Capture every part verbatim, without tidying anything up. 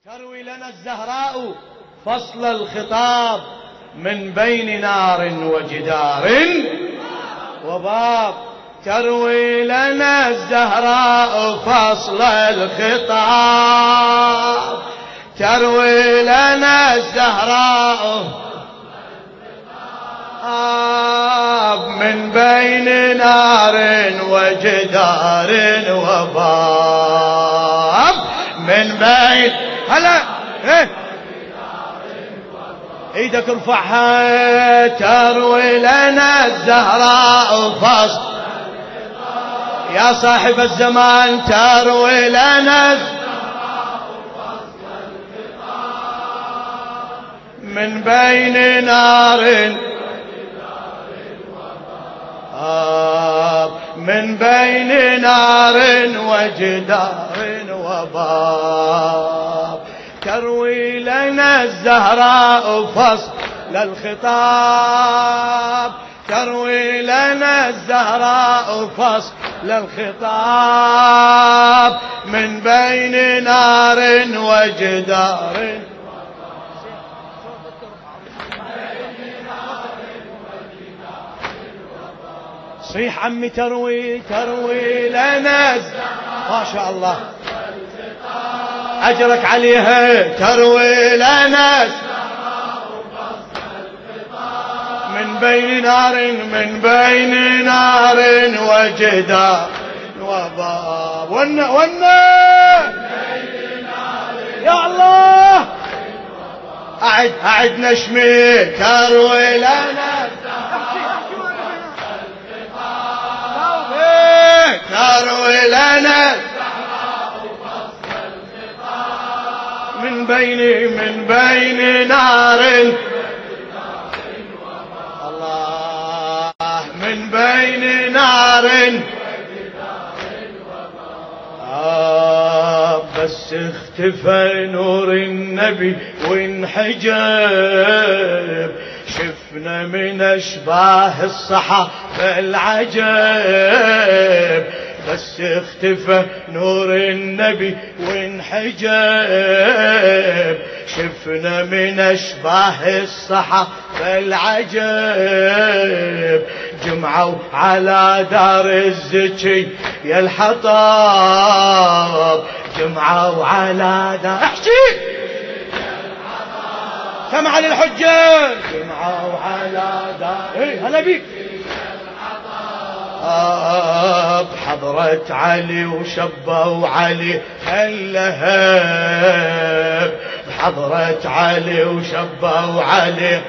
تروي لنا الزهراء فصل الخطاب من بين نار وجدار وباب. تروي لنا الزهراء فصل الخطاب، تروي لنا الزهراء من بين نار وجدار وباب. من بين هلا ايه ايدك ارفعها. تروي لنا الزهراء فصل يا صاحب الزمان، تروي لنا من بين نار آب من بين نار وجدار وباب. تروي لنا الزهراء فصل الخطاب، تروي لنا الزهراء فصل الخطاب من بين نار وجدار. صيح عمي تروي تروي لنا ما شاء الله أجرك عليها. تروي لنا من بين نار من بين نار وجدار وباب. ونا ونا يا الله أعد أعد نشمي. تروي لنا تروي لنا من بين من بين نار الله من بين نار آه بس اختفى نور النبي وانحجب. شفنا من اشباه الصحابة العجب، بس اختفى نور النبي وانحجب. شفنا من اشباه الصحابة العجب. جمعوا على دار الزكي يا الحطاب، جمعوا على دار احكي سمع للحجة. جمعوا على دار ايه هلا بيك آه بحضرة علي وشبوا علي هاللهب. بحضرة علي وشبوا علي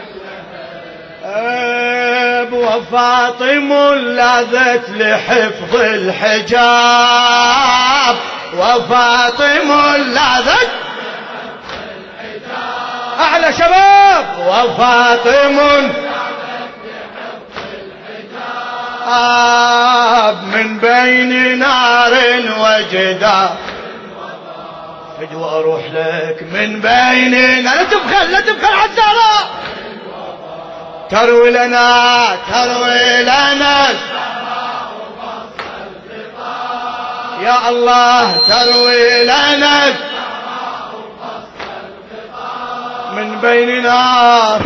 هاللهب. وفاطم لاذت لحفظ الحجاب، وفاطم لاذت أعلى شباب. وفاطم آب من بين نار وجدار. فجوة أروح لك من بين لا تبخل لا تبخل عالزهراء. تروي لنا تروي لنا يا الله تروي لنا من بين نار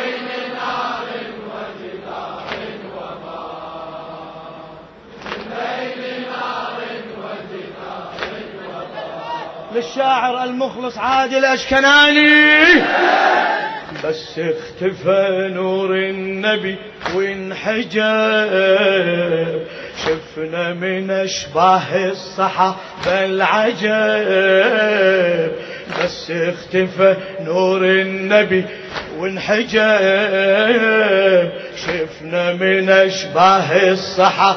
للشاعر المخلص عادل أشكناني. بس اختفى نور النبي وانحجب. شفنا من أشباه الصحابة العجب، بس اختفى نور النبي وانحجب. شفنا من أشباه الصحابة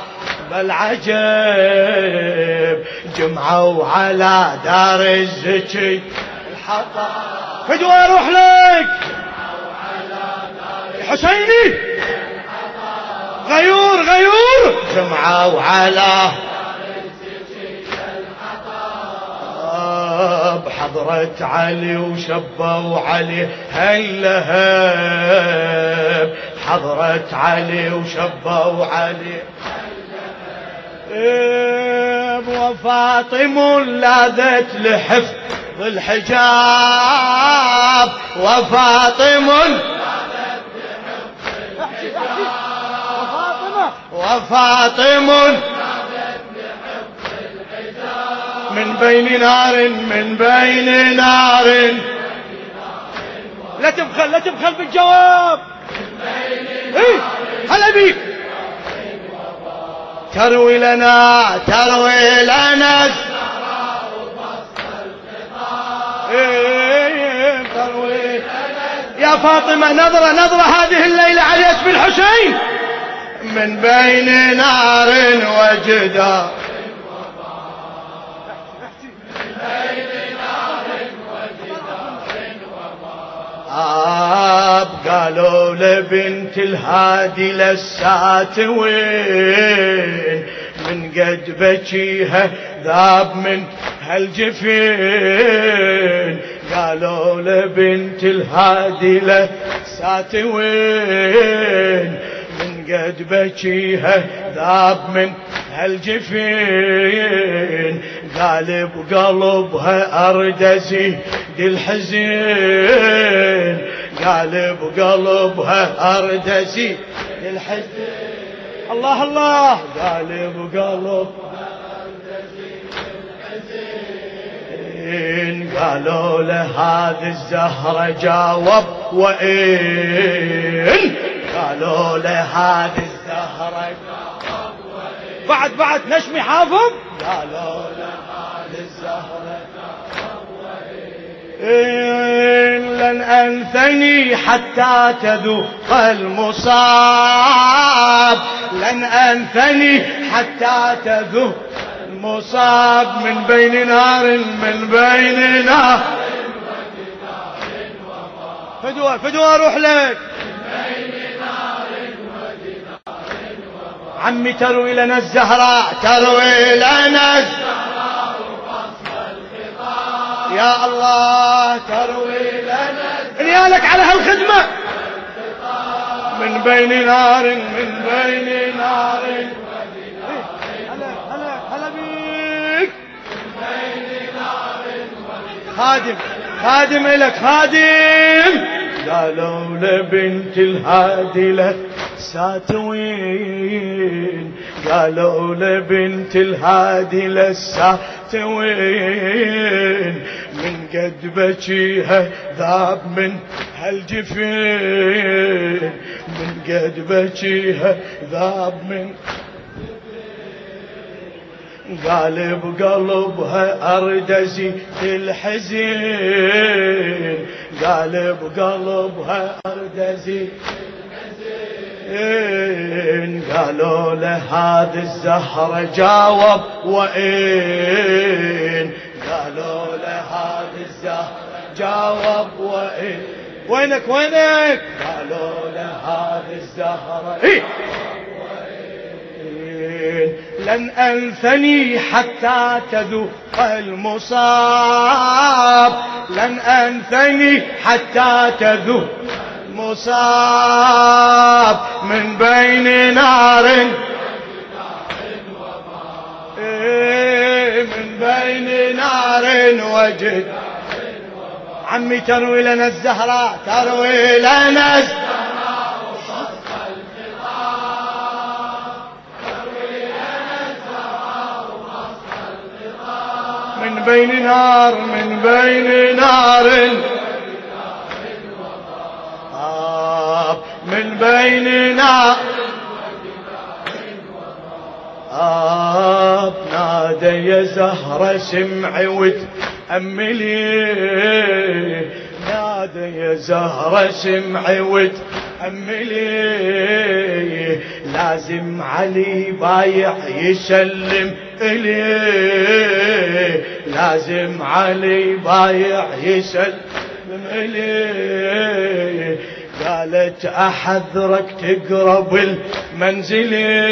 العجب. جمعوا على دار الزكي الحطب. فدوى اروح لك حسيني غيور غيور. جمعوا على بحضرة علي وشبوا علي هاللهب. حضرة علي وشبوا علي وفاطم لاذت لحفظ الحجاب وفاطم وفاطم من بين نار من بين نار. لا تبخل لا تبخل بالجواب. ايه هلا بيك. تروي لنا تروي لنا ايه تروي يا فاطمة نظرة نظرة هذه الليلة على اسم الحسين من بين نار وجدار. آب قالوا لبنت الهادي لسات وين من قد بكيها ذاب من هالجفين. قالوا لبنت الهادي لسات وين من قد بكيها ذاب من هالجفين. قالب قلبها أردزي دي الحزين. قالب قلبها أردزي دي الحزين. الله الله. قالب قلبها أردزي دي الحزين. قالوا له هذه الزهرة جاوب وإن. قالوا له هذه الزهرة جاوب وإن. بعد بعد نشمي حافظ. قالوا له هذه الزهرة جاوب وإن. لن أنثني حتى تذوق المصاب. لن أنثني حتى تذوق المصاب من بين نار من بين نار. فدوى فدوى روح لك. عمي تروي لنا الزهراء تروي لنا الزهراء يا الله تروي لنا نيالك على هالخدمة من بين نار من بين نار. هلا هلا هلا بيك. خادم خادم إلك خادم. قالوا لبنت الهادي لك ساتوين. قالوا لبنت الهادي لساتوين من قد بكيها ذاب من هالجفين. من قد بكيها ذاب من قالب قلبها أردزي الحزين. قالب قلبها أردزي الحزين. قالوا له هذه الزهرة جاوب وإن. قالوا له هذه الزهرة جاوب وإن. وينك وينك. قالوا له هذه الزهرة إيه؟ لن أنثني حتى تذوق المصاب. لن أنثني حتى تذوق المصاب من بين نار من بين نار وجد. عمي تروي لنا الزهراء تروي لنا الزهراء من بين نار من بين نار. آب من بين نار. آب نادى يا زهرة سمعي وتأملي. نادى يا زهرة سمعي وتأملي. لازم علي بايع يسلم إليه. لازم علي بايع يسلم إليه. قالت أحذرك تقرب المنزل.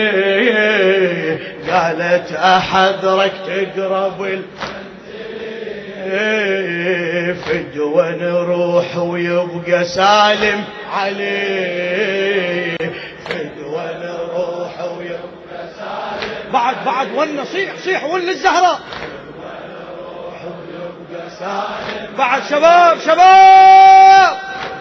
قالت أحذرك تقرب المنزل. فدوى نروح ويبقى سالم عليه. فدوى نروح ويبقى سالم. بعد بعد ون صيح صيح ون الزهراء. بعد شباب شباب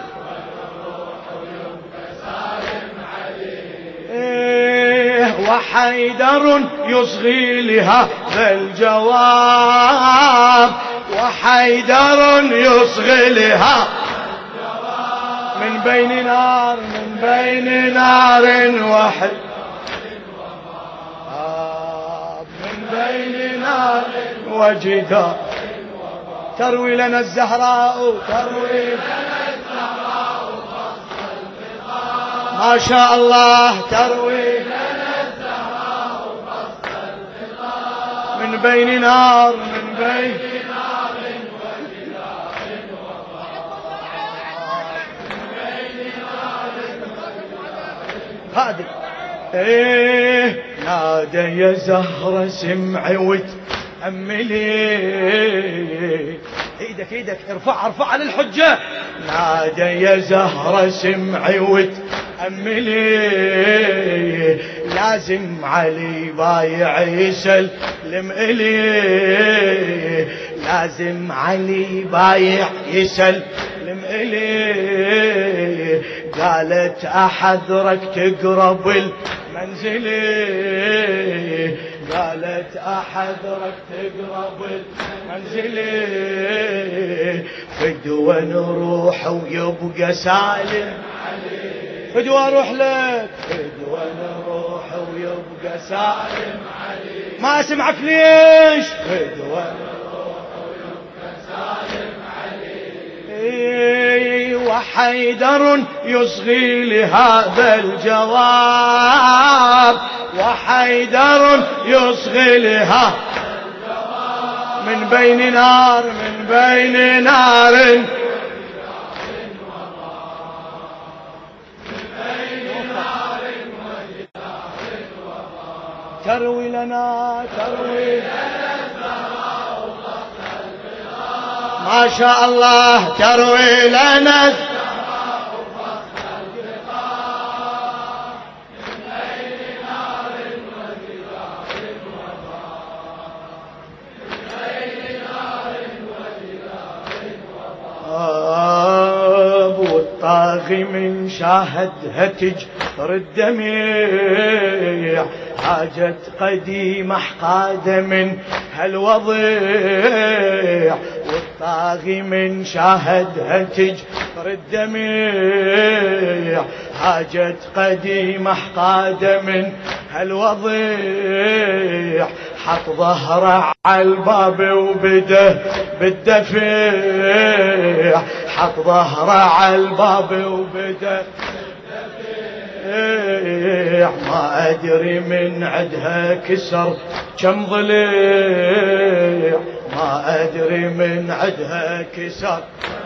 إيه وحيدر يصغي لهذا الجواب وحيدر يصغي لها من بين نار من بين نار وحد من بين نار وجدار تروي لنا الزهراء تروي لنا الزهراء ما شاء الله تروي لنا الزهراء من بين نار من بين نار وجدار من بين نار هادي ايه نادى يا زهرة سمعي وتأملي ايدك ايدك ارفع ارفع على الحجة نادى يا زهرة سمعي وتأملي لازم علي بايع يسلم إلي لازم علي بايع يسلم إلي قالت أحذرك تقرب المنزل قالت أحذرك تقرب المنزل فدوى نروح ويبقى سالم فدوى اروح لك فدوى نروح ويبقى سالم ما اسمعك ليش فدوى نروح ويبقى سالم علي وحيدر يصغي لهذا الجواب وحيدر يصغي لها من بين نار من بين نار تروي لنا تروي لنا الزهراء ما شاء الله تروي لنا الزهراء من بين نار وجدار من بين نار وجدار والطاغي من شاهدها تجر الدميع حاجة قديمة حقادة من هالوضيع والطاغي من شاهدها تجر الدميع حاجة قديمة حقادة من هالوضيع حط ظهره على الباب وبده بالدفيع حط ظهره على الباب وبده ما أدري من عدها كسر كم ضليع ما أدري من عدها كسر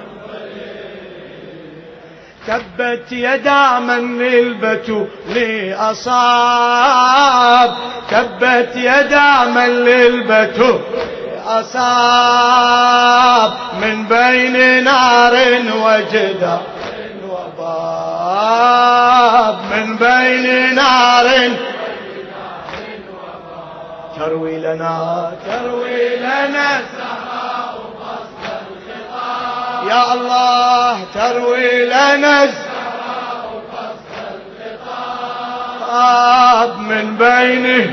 تبت يدا من للبتول أصاب تبت يدا من للبتول أصاب من بين نار وجدار وباب من بين نار تروي لنا تروي لنا الزهراء قصد الخطاب يا الله تروي لنا الزهراء قصد الخطاب من بين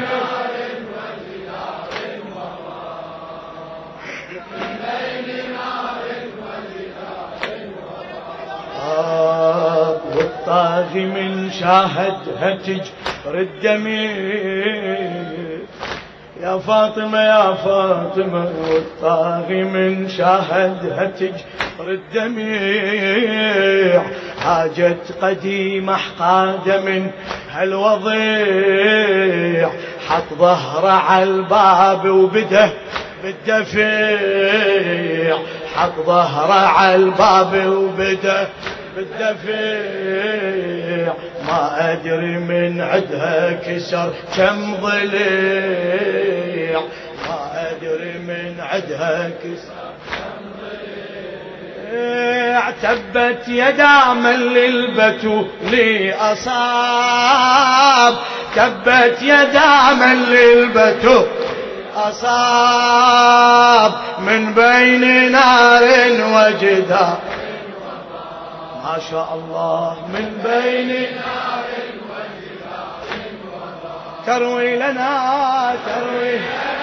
والطاغي من شاهدها تجر الدميع يا فاطمة يا فاطمة والطاغي من شاهدها تجر الدميع حاجة قديمة حقادة من هالوضيع حط ظهره على الباب وبده بالدفيع حط ظهره على الباب وبده بالدفيع ما أدري من عدها كسر كم ضليع ما أدري من عدها كسر كم ضليع تبت يدا من للبتول أصاب تبت يدا من للبتول أصاب من بين نار وجدار. ما شاء الله من بين نار وجدار تروي لنا تروي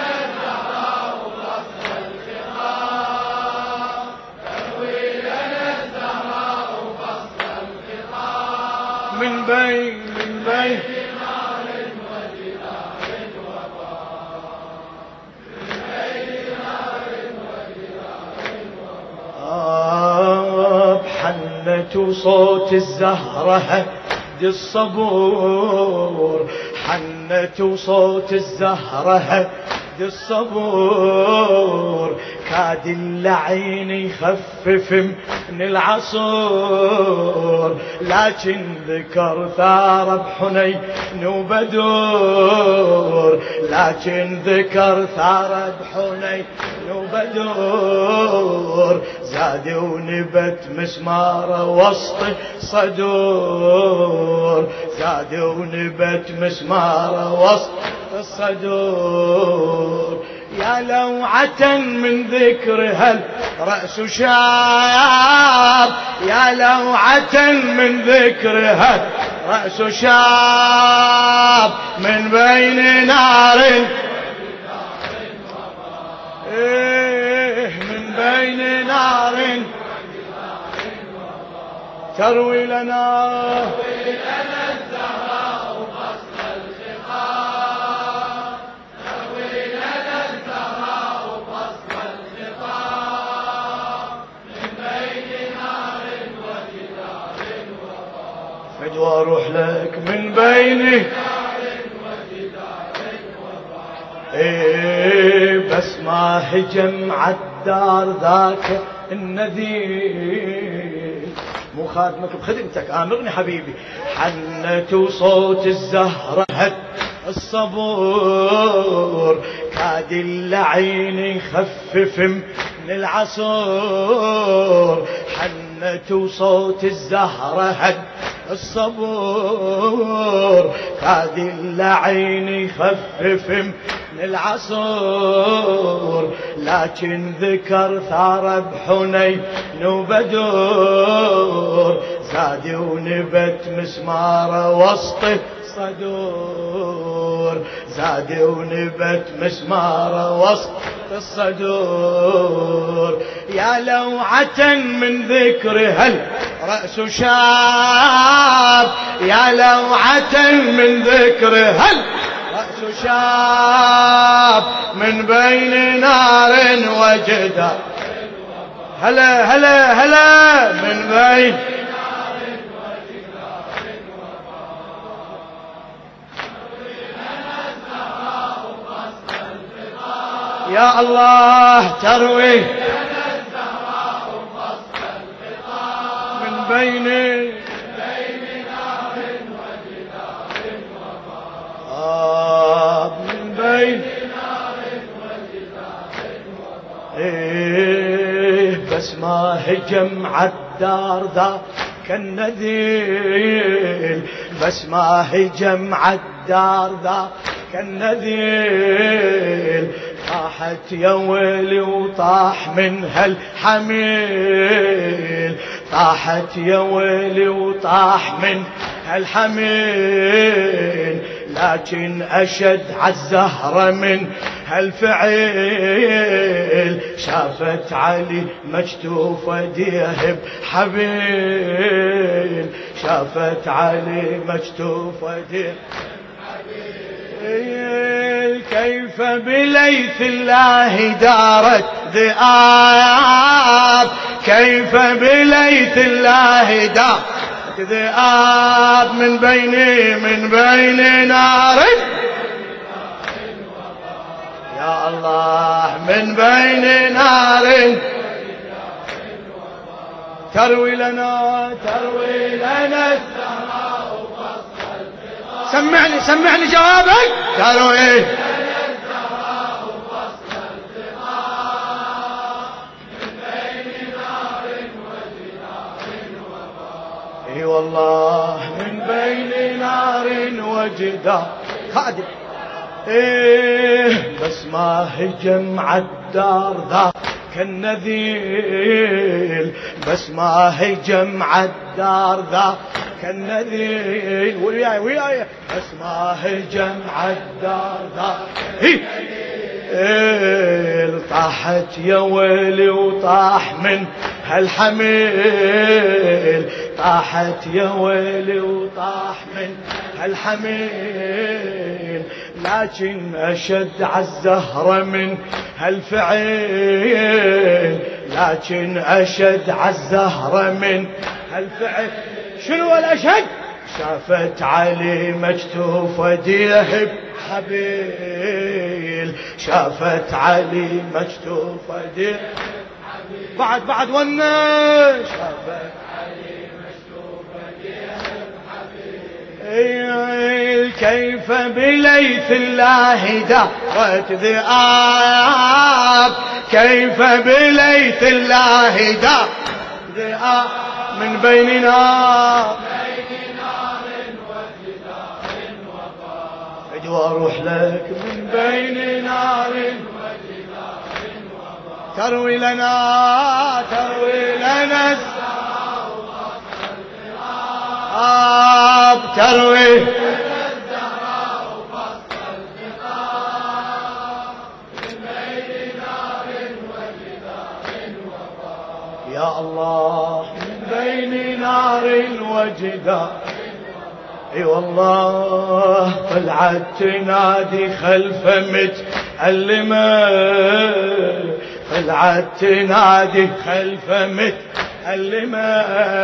من بين من بين نار وجدار وبار. حنة صوت الزهرة هد الصبور حنة صوت الزهرة هد الصبور كاد اللعين يخفف من العصور لكن ذكر ثار بحنين وبدور لكن ذكر ثار بحنين وبدور زاد ونبت مسمار وسط صدور زاد ونبت مسمار وسط الصدور. يا لوعة من ذكر هل رأس شاب يا لوعة من ذكر هل رأس شاب من بين نار إيه من بين نار تروي لنا واروح لك من بينه ايه بس ما هجم عالدار ذاك النذير مو خادمك بخدمتك امرني حبيبي. حنة صوت الزهرة هد الصبور كاد اللعين يخفف من العصور حنة صوت الزهرة هد الصبور كاد اللعين يخفف من العصور لكن ذكر ثار بحنين وبدور زاد ونبت مسمار وسط الصدور زاد ونبت مسمار وسط الصدور. يا لوعة من ذكر هل رأس شاب يا لوعة من ذكر هل رأس شاب من بين نار وجدار. هلا هلا هلا من بين يا الله تروي من بين آه من بين إيه بس ما هجم عالدار ذا كالنذيل بس ما هجم عالدار ذا كالنذيل طاحت يا ويلي وطاح من هالحميل طاحت يا ويلي وطاح من هالحميل لكن أشد عالزهرة من هالفعيل شافت علي مكتوفة ديها بحبيل شافت علي مكتوفة ديها كيف بليث الله دارت ذئاب كيف بليث الله دارت ذئاب من بين من بين نار يا الله من بين نار تروي لنا تروي لنا سمعني سمعني جوابك تروي اي والله من بين نار وجدار خادم إيه بس ما هجم عالدار ذا كالنذيل، بس ما هجم عالدار ذا كالنذيل، وياي وياي بس ما هجم عالدار ذا إيه طاحت يا ويلي وطاح من هالحميل، طاحت يا ويلي وطاح من هالحميل، لكن أشد عالزهرة من هالفعيل، لكن أشد عالزهرة من هالفعيل. شنو الأشد؟ شافت علي مكتوف وديه بحبيل، شافت علي مكتوف وديه بعد بعد ونش، شافت علي مكتوف وديه بحبيل، كيف بليث الله دارت ذئاب، كيف بليث الله دارت ذئاب من بيننا واروح لك من بين نار وجدار وضار، تروي لنا تروي لنا الزهراء وفصل الخطاب، تروي لنا الزهراء وفصل الخطاب، من بين نار وجدار وضار، يا الله من بين نار وجدار. اي والله طلعت تنادي خلف متألمة، طلعت تنادي خلف متألمة،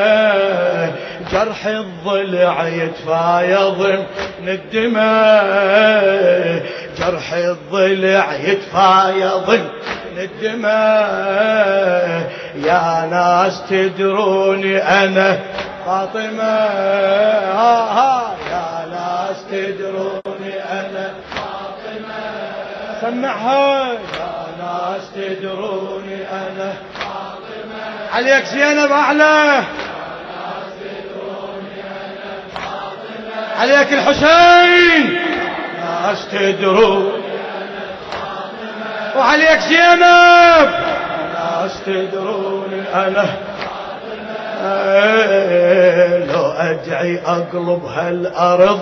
جرح الضلع يتفايض من الدماء، جرح الضلع يتفايض من الدماء، يا ناس تدروني أنا فاطمة، ها ها يا ناس تدروني أنا فاطمة، سمعها يا ناس تدروني أنا فاطمة، عليك زينب أعلى، يا ناس تدروني أنا فاطمة، عليك الحسين، ناس تدروني أنا فاطمة، وعليك زينب، ناس تدروني أنا لو أدعي أقلب هالأرض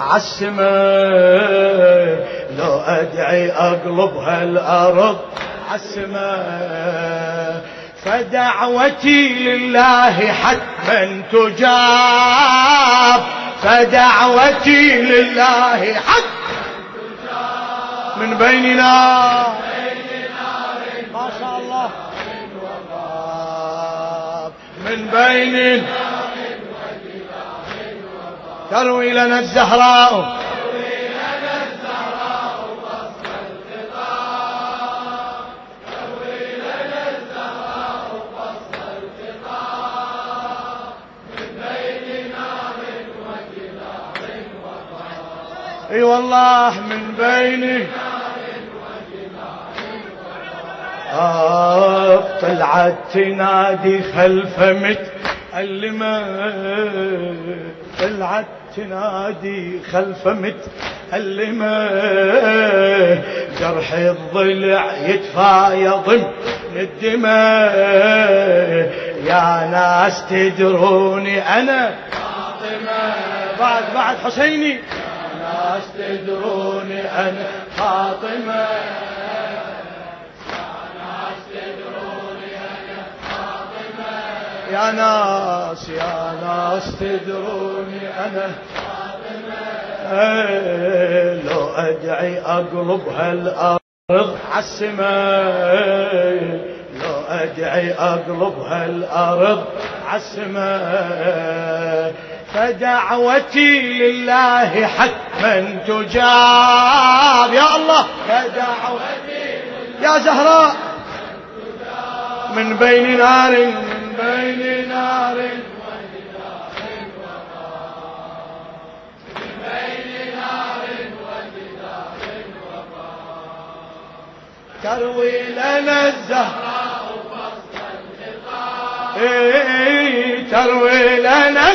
عالسماء، لو أدعي أقلب هالأرض عالسماء، فدعوتي لله حتما تجاب، فدعوتي لله حتما تجاب، من بيننا ما شاء الله من بين تروي لنا الزهراء، تروي لنا الزهراء فصل الخطاب، تروي لنا الزهراء فصل الخطاب، من بين نار وجدار وضار، اي والله من بين آه طلعت تنادي خلف متألمة، طلعت تنادي خلف متألمة، جرح الضلع يتفايض من الدماء، يا ناس تدروني أنا فاطمة، بعد بعد حسيني، يا ناس تدروني أنا فاطمة، يا ناس يا ناس تدروني أنا فاطمة، لو أدعي أقلب هالأرض عالسماء، لو أدعي أقلب هالأرض عالسماء، فدعوتي لله حتما تجاب، يا الله فدعوتي يا زهراء من بين نار من بين نار وجدار وضار، من بين نار وجدار وضار، تروي لنا الزهراء فصل الخطاب، تروي لنا